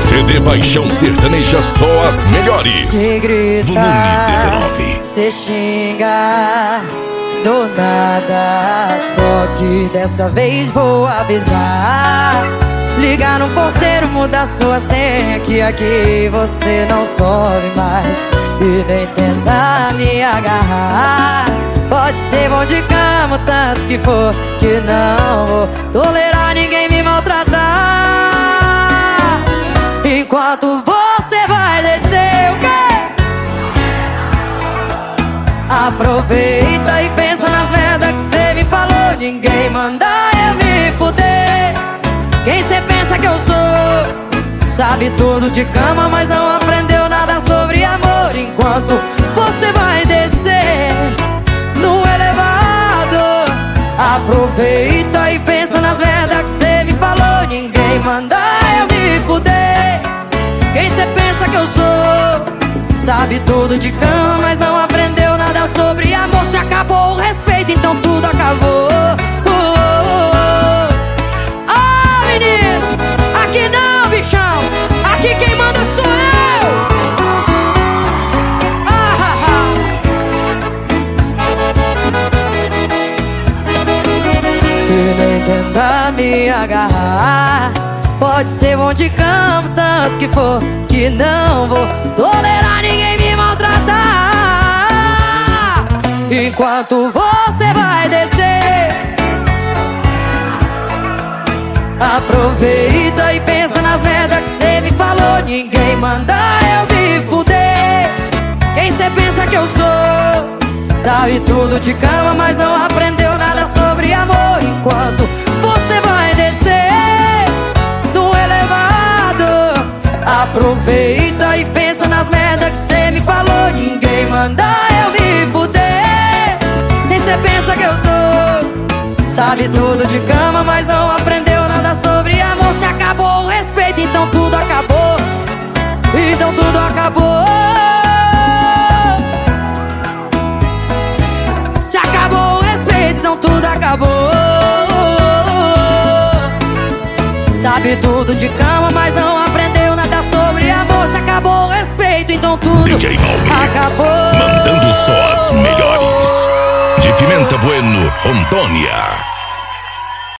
CD Paixão Sertaneja, só as melhores. Cê grita, Volume 19. cê xinga do nada, só que dessa vez vou avisar. Ligar no porteiro, mudar sua senha, que aqui você não sobe mais. E nem tentar me agarrar. Pode ser bom de cama, o tanto que for, que não vou tolerar ninguém me maltratar. Enquanto você vai descer, o quê? Aproveita e pensa nas merdas que cê me falou. Ninguém manda eu me fuder. Quem cê pensa que eu sou? Sabe tudo de cama, mas não aprendeu nada sobre amor. Enquanto você vai descer no elevador, aproveita e pensa nas merdas que cê me falou. Ninguém manda eu me fuder. Quem cê pensa que eu sou? Sabe tudo de cama, mas não aprendeu nada sobre amor. Se acabou o respeito, então tudo acabou. Menino, aqui não, bichão. Aqui quem manda sou eu. E nem tentar me agarrar. Pode ser bom de campo, tanto que for, que não vou tolerar ninguém me maltratar. Enquanto você vai descer, aproveita e pensa nas merdas que cê me falou. Ninguém manda eu me fuder. Quem cê pensa que eu sou? Sabe tudo de cama, mas não aprendeu nada sobre amor. Enquanto você vai descer no elevador, aproveita e pensa nas merdas que cê me falou. Ninguém manda eu me fuder. Quem cê pensa que eu sou? Sabe tudo de cama, mas não aprendeu nada sobre amor. Se acabou o respeito, então tudo acabou. Então tudo acabou. Se acabou o respeito, então tudo acabou. Sabe tudo de cama, mas não aprendeu nada sobre amor. Se acabou o respeito, então tudo DJ Valmix, acabou. mandando só as melhores. De Pimenta Bueno, Rondônia.